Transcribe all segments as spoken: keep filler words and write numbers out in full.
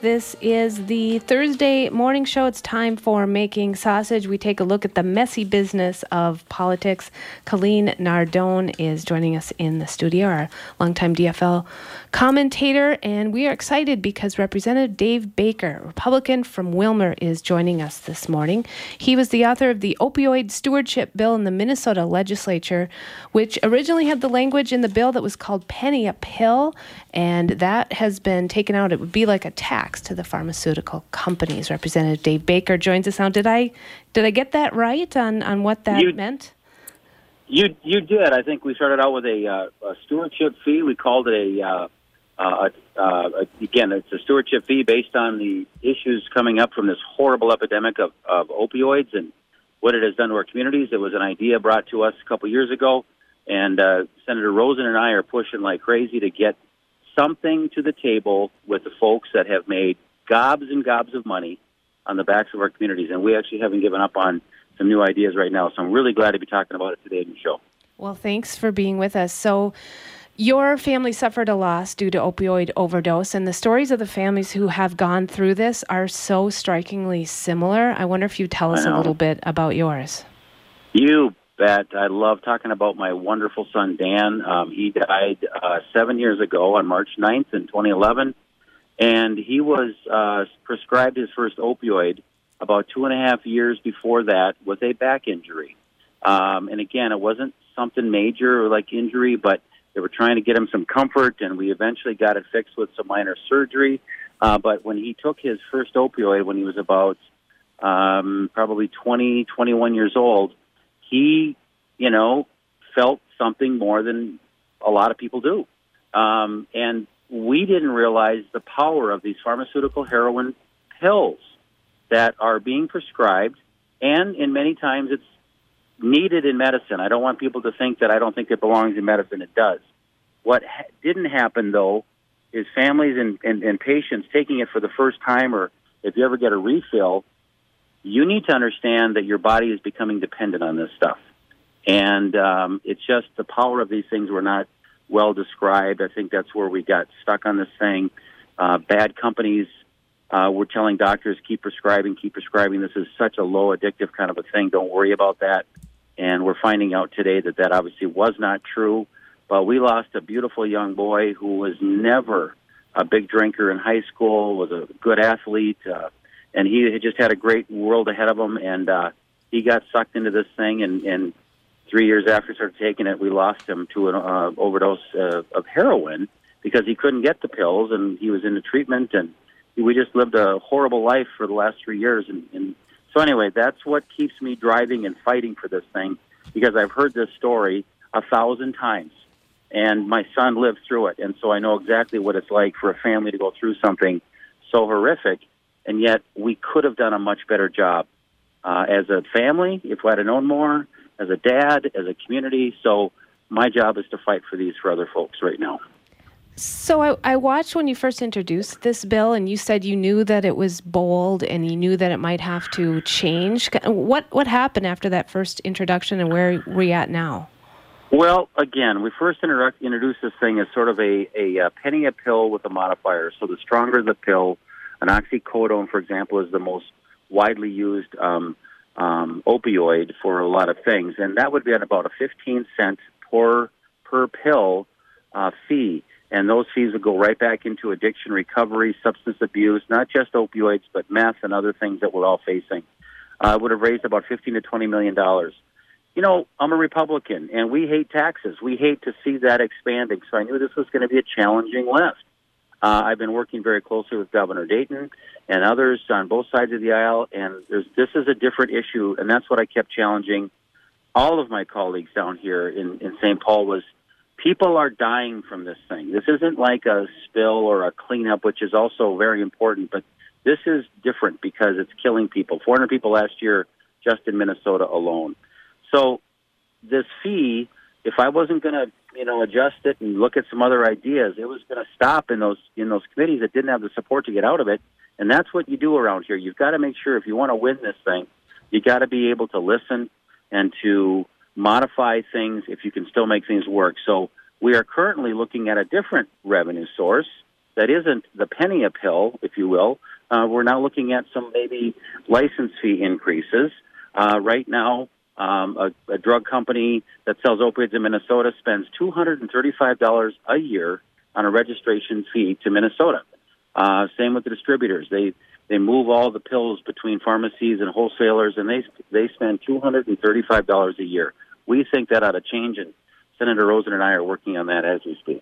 This is the Thursday morning show. It's time for Making Sausage. We take a look at the messy business of politics. Colleen Nardone is joining us in the studio, our longtime D F L commentator, and we are excited because Representative Dave Baker, Republican from Willmar, is joining us this morning. He was the author of the Opioid Stewardship Bill in the Minnesota legislature, which originally had the language in the bill that was called penny a pill, and that has been taken out. It would be like a tax to the pharmaceutical companies. Representative Dave Baker joins us now. Did I did I get that right on, on what that you, meant? You you did. I think we started out with a, uh, a stewardship fee. We called it a, uh, uh, uh, again, it's a stewardship fee based on the issues coming up from this horrible epidemic of, of opioids and what it has done to our communities. It was an idea brought to us a couple years ago, and uh, Senator Rosen and I are pushing like crazy to get something to the table with the folks that have made gobs and gobs of money on the backs of our communities. And we actually haven't given up on some new ideas right now. So I'm really glad to be talking about it today in the show. Well, thanks for being with us. So your family suffered a loss due to opioid overdose, and the stories of the families who have gone through this are so strikingly similar. I wonder if you tell us a little bit about yours. You bet. I love talking about my wonderful son, Dan. Um, he died uh, seven years ago on March ninth in twenty eleven, and he was uh, prescribed his first opioid about two and a half years before that with a back injury. Um, and again, it wasn't something major like injury, but they were trying to get him some comfort, and we eventually got it fixed with some minor surgery. Uh, but when he took his first opioid when he was about um, probably twenty, twenty-one years old, he, you know, felt something more than a lot of people do. Um, and we didn't realize the power of these pharmaceutical heroin pills that are being prescribed, and in many times it's needed in medicine. I don't want people to think that I don't think it belongs in medicine. It does. What ha- didn't happen, though, is families and, and, and patients taking it for the first time, or if you ever get a refill, you need to understand that your body is becoming dependent on this stuff. And um, it's just the power of these things were not well described. I think that's where we got stuck on this thing. Uh, bad companies uh, were telling doctors, keep prescribing, keep prescribing. This is such a low addictive kind of a thing. Don't worry about that. And we're finding out today that that obviously was not true. But we lost a beautiful young boy who was never a big drinker in high school, was a good athlete, uh, and he had just had a great world ahead of him. And uh, he got sucked into this thing, and, and three years after he started taking it, we lost him to an uh, overdose uh, of heroin because he couldn't get the pills, and he was into treatment, and we just lived a horrible life for the last three years. And, and so anyway, that's what keeps me driving and fighting for this thing, because I've heard this story a thousand times, and my son lived through it, and so I know exactly what it's like for a family to go through something so horrific, and yet we could have done a much better job uh, as a family if we had known more, as a dad, as a community. So my job is to fight for these for other folks right now. So I, I watched when you first introduced this bill, and you said you knew that it was bold and you knew that it might have to change. What what happened after that first introduction, and where are we at now? Well, again, we first introdu- introduced this thing as sort of a, a, a penny a pill with a modifier. So the stronger the pill, an oxycodone, for example, is the most widely used um, um, opioid for a lot of things, and that would be at about a fifteen cent per per pill uh, fee. And those fees would go right back into addiction recovery, substance abuse, not just opioids, but meth and other things that we're all facing. Uh, it would have raised about fifteen to twenty million dollars. You know, I'm a Republican, and we hate taxes. We hate to see that expanding. So I knew this was going to be a challenging lift. Uh, I've been working very closely with Governor Dayton and others on both sides of the aisle, and there's, this is a different issue, and that's what I kept challenging all of my colleagues down here in, in Saint Paul was, people are dying from this thing. This isn't like a spill or a cleanup, which is also very important, but this is different because it's killing people. four hundred people last year just in Minnesota alone. So this fee, if I wasn't going to, you know, adjust it and look at some other ideas, it was going to stop in those in those committees that didn't have the support to get out of it. And that's what you do around here. You've got to make sure if you want to win this thing, you got to be able to listen and to modify things if you can still make things work. So we are currently looking at a different revenue source, that isn't the penny a pill, if you will. Uh, we're now looking at some maybe license fee increases. Uh, right now, um, a, a drug company that sells opioids in Minnesota spends two hundred thirty-five dollars a year on a registration fee to Minnesota. Uh, same with the distributors. They they move all the pills between pharmacies and wholesalers, and they they spend two hundred thirty-five dollars a year. We think that ought to change, and Senator Rosen and I are working on that as we speak.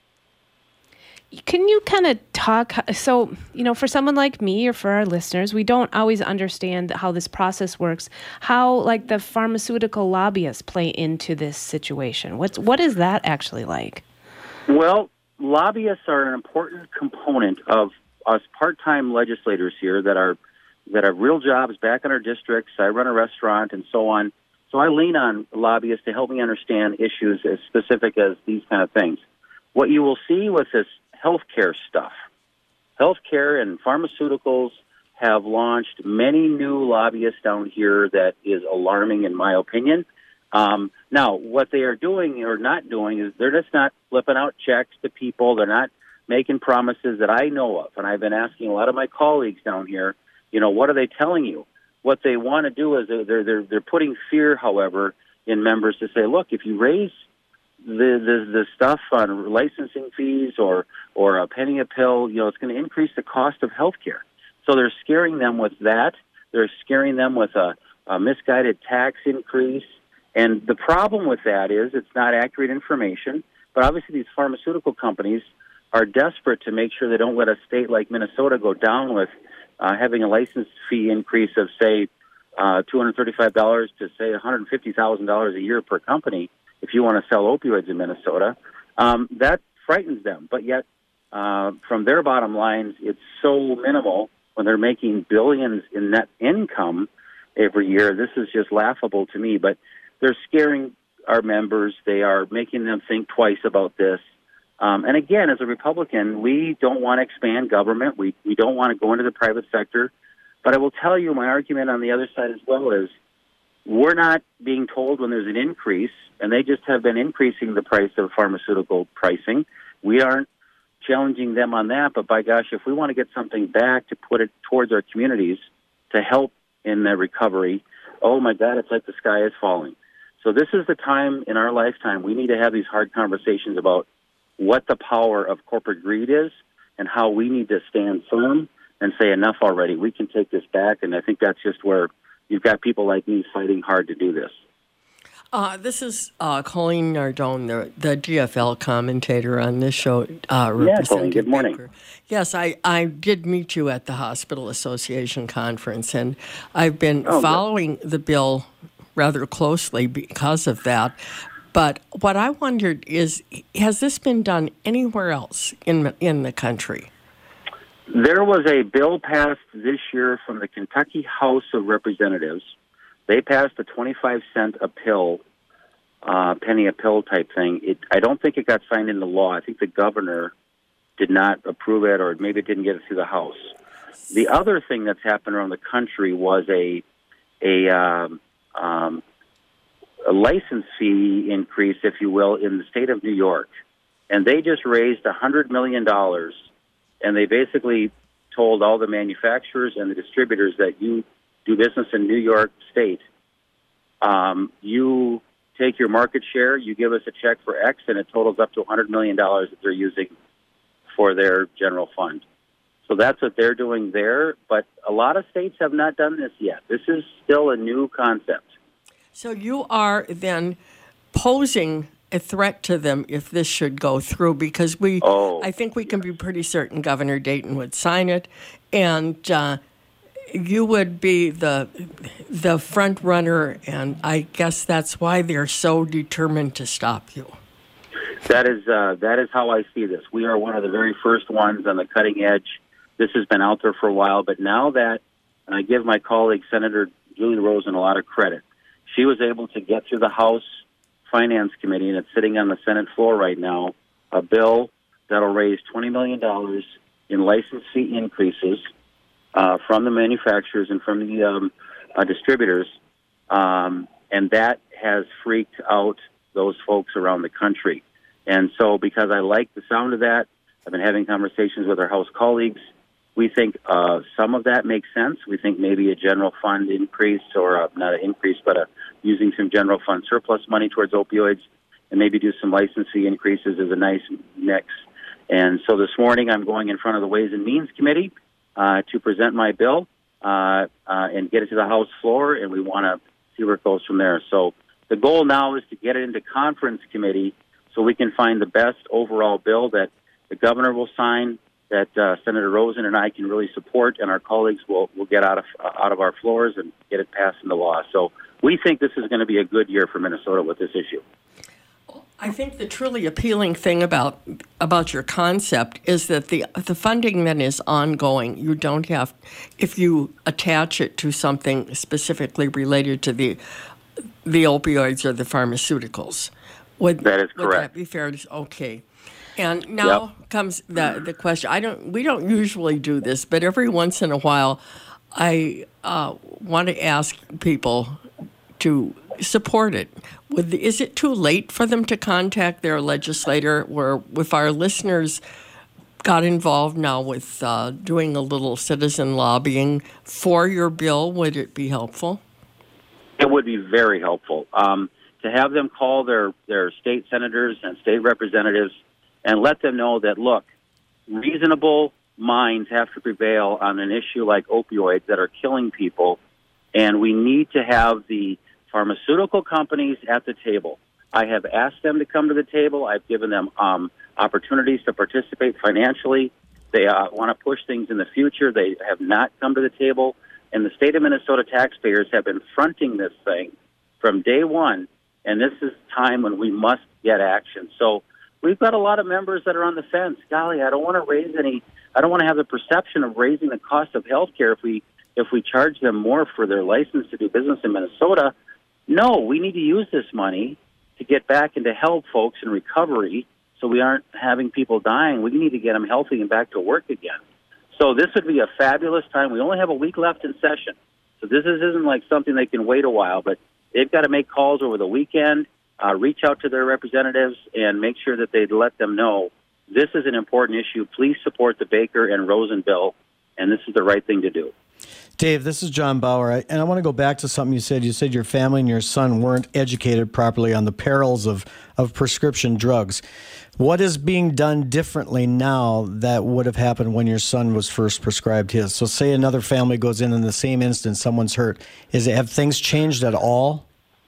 Can you kind of talk, so, you know, for someone like me or for our listeners, we don't always understand how this process works, how, like, the pharmaceutical lobbyists play into this situation. What's, what is that actually like? Well, lobbyists are an important component of us part-time legislators here that are that have real jobs back in our districts. I run a restaurant and so on. So I lean on lobbyists to help me understand issues as specific as these kind of things. What you will see with this healthcare stuff, healthcare and pharmaceuticals have launched many new lobbyists down here that is alarming in my opinion. Um, now, what they are doing or not doing is they're just not flipping out checks to people. They're not making promises that I know of. And I've been asking a lot of my colleagues down here, you know, what are they telling you? What they want to do is they're, they're, they're putting fear, however, in members to say, look, if you raise the, the, the stuff on licensing fees or, or a penny a pill, you know, it's going to increase the cost of health care. So they're scaring them with that. They're scaring them with a, a misguided tax increase. And the problem with that is it's not accurate information. But obviously these pharmaceutical companies are desperate to make sure they don't let a state like Minnesota go down with uh, having a license fee increase of, say, uh, two hundred thirty-five dollars to, say, one hundred fifty thousand dollars a year per company if you want to sell opioids in Minnesota. Um, that frightens them. But yet, uh, from their bottom lines, it's so minimal when they're making billions in net income every year. This is just laughable to me. But they're scaring our members. They are making them think twice about this. Um, and again, as a Republican, we don't want to expand government. We we don't want to go into the private sector. But I will tell you, my argument on the other side as well is we're not being told when there's an increase, and they just have been increasing the price of pharmaceutical pricing. We aren't challenging them on that. But by gosh, if we want to get something back to put it towards our communities to help in the recovery, oh my God, it's like the sky is falling. So this is the time in our lifetime we need to have these hard conversations about what the power of corporate greed is and how we need to stand firm and say enough already. We can take this back, and I think that's just where you've got people like me fighting hard to do this. Uh, this is uh, Colleen Nardone, the, the G F L commentator on this show. Uh, yeah, Colleen, good morning. Baker. Yes, I, I did meet you at the Hospital Association conference, and I've been oh, following good. the bill rather closely because of that. But what I wondered is, has this been done anywhere else in in the country? There was a bill passed this year from the Kentucky House of Representatives. They passed a twenty-five cent a pill, uh, penny a pill type thing. It, I don't think it got signed into law. I think the governor did not approve it, or maybe it didn't get it through the House. The other thing that's happened around the country was a a um, um, a license fee increase, if you will, in the state of New York. And they just raised one hundred million dollars, and they basically told all the manufacturers and the distributors that you do business in New York State, um, you take your market share, you give us a check for X, and it totals up to one hundred million dollars that they're using for their general fund. So that's what they're doing there, but a lot of states have not done this yet. This is still a new concept. So you are then posing a threat to them if this should go through, because we, oh, I think we can be pretty certain Governor Dayton would sign it, and uh, you would be the the front runner, and I guess that's why they're so determined to stop you. That is uh, that is how I see this. We are one of the very first ones on the cutting edge. This has been out there for a while, but now that, and I give my colleague Senator Julie Rosen a lot of credit, she was able to get through the House Finance Committee, and it's sitting on the Senate floor right now, a bill that will raise twenty million dollars in license fee increases uh, from the manufacturers and from the um, uh, distributors, um, and that has freaked out those folks around the country. And so because I like the sound of that, I've been having conversations with our House colleagues. We think uh, some of that makes sense. We think maybe a general fund increase, or a, not an increase, but a, using some general fund surplus money towards opioids, and maybe do some license fee increases is a nice mix. And so this morning I'm going in front of the Ways and Means Committee uh, to present my bill uh, uh, and get it to the House floor, and we want to see where it goes from there. So the goal now is to get it into conference committee so we can find the best overall bill that the governor will sign, that uh, Senator Rosen and I can really support, and our colleagues will, will get out of uh, out of our floors and get it passed into law. So we think this is going to be a good year for Minnesota with this issue. I think the truly appealing thing about about your concept is that the the funding then is ongoing. You don't have, if you attach it to something specifically related to the the opioids or the pharmaceuticals. Would, that is correct. Would that be fair to, okay. And now yep. comes the the question. I don't. We don't usually do this, but every once in a while, I uh, want to ask people to support it. Would the, is it too late for them to contact their legislator? Where if our listeners got involved now with uh, doing a little citizen lobbying for your bill, would it be helpful? It would be very helpful um, to have them call their, their state senators and state representatives and let them know that, look, reasonable minds have to prevail on an issue like opioids that are killing people, and we need to have the pharmaceutical companies at the table. I have asked them to come to the table. I've given them um, opportunities to participate financially. They uh, want to push things in the future. They have not come to the table. And the state of Minnesota taxpayers have been fronting this thing from day one, and this is time when we must get action. So we've got a lot of members that are on the fence. Golly, I don't want to raise any, I don't want to have the perception of raising the cost of health care if we, if we charge them more for their license to do business in Minnesota. No, we need to use this money to get back and to help folks in recovery so we aren't having people dying. We need to get them healthy and back to work again. So this would be a fabulous time. We only have a week left in session. So this isn't like something they can wait a while, but they've got to make calls over the weekend, uh, reach out to their representatives, and make sure that they let them know this is an important issue. Please support the Baker and Rosen bill, and this is the right thing to do. Dave, this is John Bauer, I, and I want to go back to something you said. You said your family and your son weren't educated properly on the perils of, of prescription drugs. What is being done differently now that would have happened when your son was first prescribed his? So say another family goes in in the same instance, someone's hurt. Is it, have things changed at all?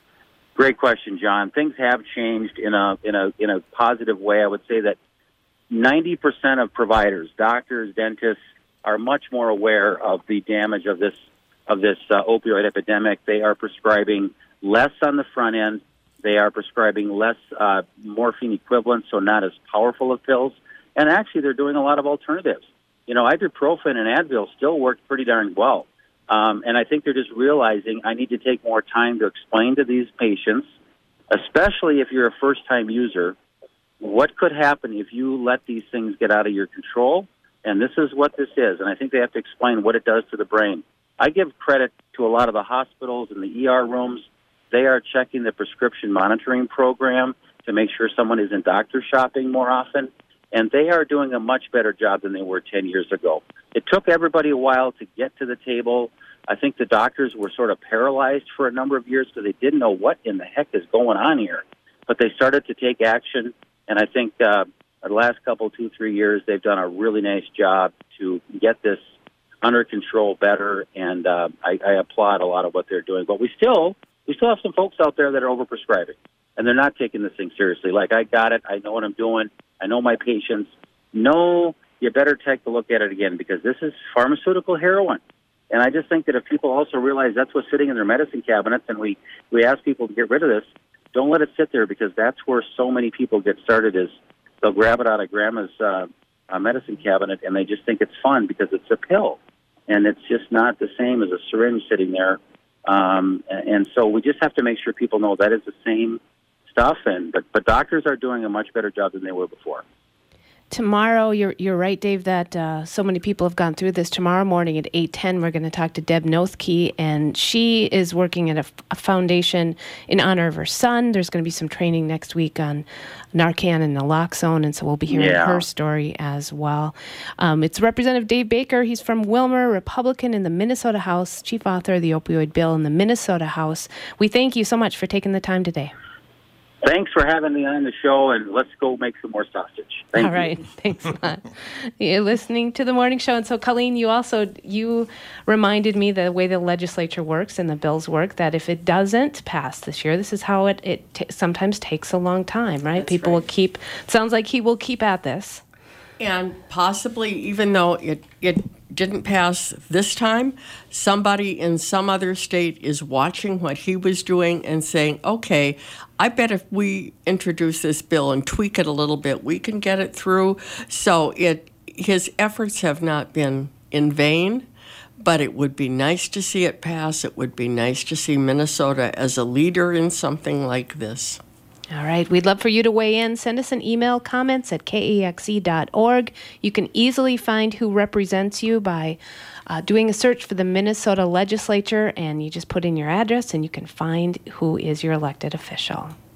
Great question, John. Things have changed in a in a in a positive way. I would say that ninety percent of providers, doctors, dentists, are much more aware of the damage of this of this uh, opioid epidemic. They are prescribing less on the front end. They are prescribing less uh, morphine equivalents, so not as powerful of pills. And actually, they're doing a lot of alternatives. You know, ibuprofen and Advil still work pretty darn well. Um, and I think they're just realizing I need to take more time to explain to these patients, especially if you're a first-time user, what could happen if you let these things get out of your control. And this is what this is. And I think they have to explain what it does to the brain. I give credit to a lot of the hospitals and the E R rooms. They are checking the prescription monitoring program to make sure someone isn't doctor shopping more often. And they are doing a much better job than they were ten years ago. It took everybody a while to get to the table. I think the doctors were sort of paralyzed for a number of years because they didn't know what in the heck is going on here. But they started to take action. And I think uh, the last couple, two, three years, they've done a really nice job to get this under control better. And uh, I, I applaud a lot of what they're doing. But we still... We still have some folks out there that are overprescribing, and they're not taking this thing seriously. Like, I got it. I know what I'm doing. I know my patients. No, you better take a look at it again because this is pharmaceutical heroin. And I just think that if people also realize that's what's sitting in their medicine cabinets and we, we ask people to get rid of this, don't let it sit there because that's where so many people get started is they'll grab it out of grandma's uh, uh, medicine cabinet and they just think it's fun because it's a pill. And it's just not the same as a syringe sitting there. Um, and so we just have to make sure people know that is the same stuff. And but, but doctors are doing a much better job than they were before. Tomorrow, you're you're right, Dave, that uh, so many people have gone through this. Tomorrow morning at eight ten, we're going to talk to Deb Nothke, and she is working at a, a foundation in honor of her son. There's going to be some training next week on Narcan and naloxone, and so we'll be hearing Yeah. her story as well. Um, it's Representative Dave Baker. He's from Willmar, Republican in the Minnesota House, chief author of the opioid bill in the Minnesota House. We thank you so much for taking the time today. Thanks for having me on the show, and let's go make some more sausage. Thank All you. right. Thanks a lot. You're listening to the morning show. And so, Colleen, you also, you reminded me the way the legislature works and the bills work, that if it doesn't pass this year, this is how it, it t- sometimes takes a long time, right? That's People right. will keep, sounds like he will keep at this. And possibly, even though it, it didn't pass this time, somebody in some other state is watching what he was doing and saying, okay, I bet if we introduce this bill and tweak it a little bit, we can get it through. So it his efforts have not been in vain, but it would be nice to see it pass. It would be nice to see Minnesota as a leader in something like this. All right. We'd love for you to weigh in. Send us an email, comments at k e x e dot org. You can easily find who represents you by uh, doing a search for the Minnesota legislature, and you just put in your address and you can find who is your elected official.